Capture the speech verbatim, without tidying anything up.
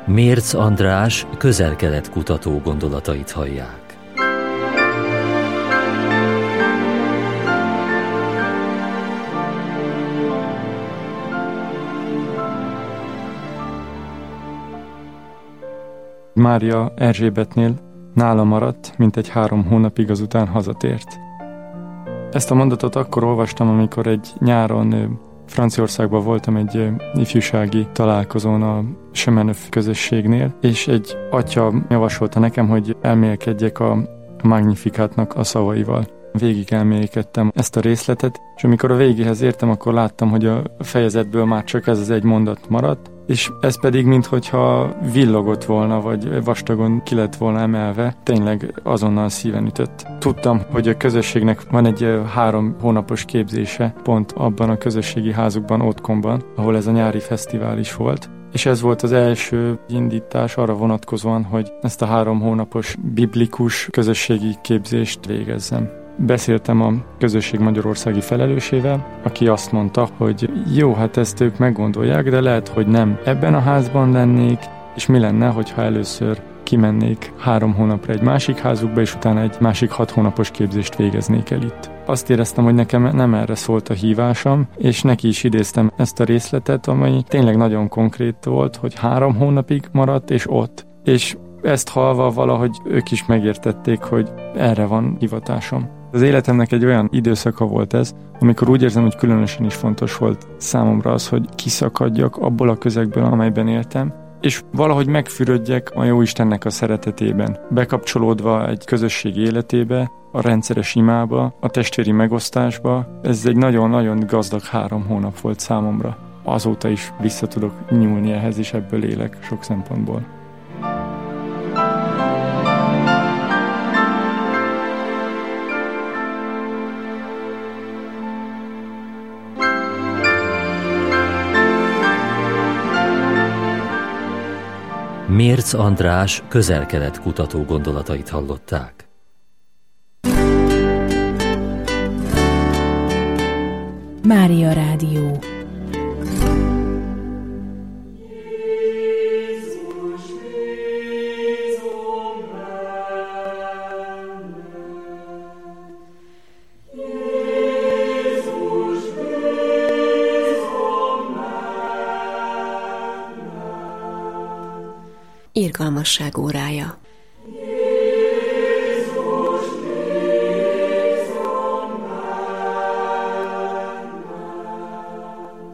Mérc András közel-kelet kutató gondolatait hallják. Mária Erzsébetnél nála maradt, mintegy három hónapig, azután hazatért. Ezt a mondatot akkor olvastam, amikor egy nyáron Franciaországban voltam egy ifjúsági találkozón a Chemenœuf közösségnél, és egy atya javasolta nekem, hogy elmélkedjek a Magnificátnak a szavaival. Végig elmélkedtem ezt a részletet, és amikor a végéhez értem, akkor láttam, hogy a fejezetből már csak ez az egy mondat maradt, és ez pedig minthogyha villogott volna, vagy vastagon ki lett volna emelve, tényleg azonnal szíven ütött. Tudtam, hogy a közösségnek van egy három hónapos képzése, pont abban a közösségi házukban, Otthonban, ahol ez a nyári fesztivál is volt, és ez volt az első indítás arra vonatkozóan, hogy ezt a három hónapos biblikus közösségi képzést végezzem. Beszéltem a közösség magyarországi felelősével, aki azt mondta, hogy jó, hát ezt ők meggondolják, de lehet, hogy nem ebben a házban lennék, és mi lenne, hogyha először kimennék három hónapra egy másik házukba, és utána egy másik hat hónapos képzést végeznék el itt. Azt éreztem, hogy nekem nem erre szólt a hívásom, és neki is idéztem ezt a részletet, amely tényleg nagyon konkrét volt, hogy három hónapig maradt, és ott. És ezt hallva valahogy ők is megértették, hogy erre van hivatásom. Az életemnek egy olyan időszaka volt ez, amikor úgy érzem, hogy különösen is fontos volt számomra az, hogy kiszakadjak abból a közegből, amelyben éltem, és valahogy megfürödjek a Jóistennek a szeretetében, bekapcsolódva egy közösség életébe, a rendszeres imába, a testvéri megosztásba. Ez egy nagyon-nagyon gazdag három hónap volt számomra. Azóta is vissza tudok nyúlni ehhez, és ebből élek sok szempontból. Mérc András közel-kelet kutató gondolatait hallották. Mária Rádió. Irgalmasság órája.